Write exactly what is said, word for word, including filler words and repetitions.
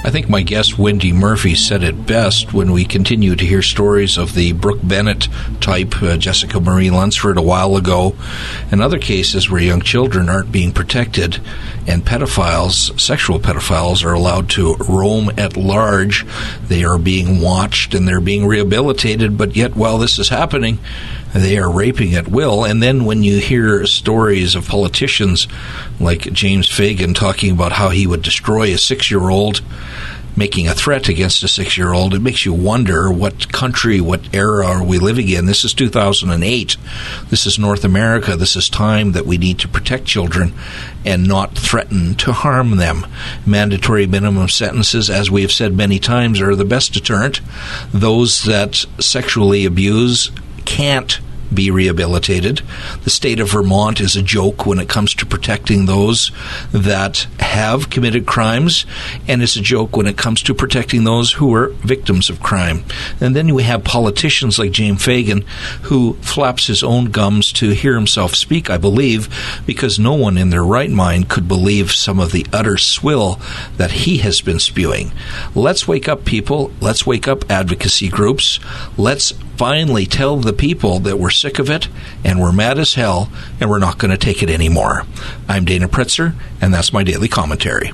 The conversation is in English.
I think my guest, Wendy Murphy, said it best when we continue to hear stories of the Brooke Bennett type, uh, Jessica Marie Lunsford a while ago, and other cases where young children aren't being protected and pedophiles, sexual pedophiles, are allowed to roam at large. They are being watched and they're being rehabilitated, but yet while this is happening, they are raping at will. And then when you hear stories of politicians like James Fagan talking about how he would destroy a six-year-old, making a threat against a six-year-old, it makes you wonder what country, what era are we living in. This is two thousand eight. This is North America. This is time that we need to protect children and not threaten to harm them. Mandatory minimum sentences, as we have said many times, are the best deterrent. Those that sexually abuse can't be rehabilitated. The state of Vermont is a joke when it comes to protecting those that have committed crimes, and it's a joke when it comes to protecting those who are victims of crime. And then we have politicians like James Fagan, who flaps his own gums to hear himself speak, I believe, because no one in their right mind could believe some of the utter swill that he has been spewing. Let's wake up, people. Let's wake up, advocacy groups. Let's finally tell the people that we're sick of it and we're mad as hell and we're not going to take it anymore. I'm Dana Pritzer, and that's my daily commentary.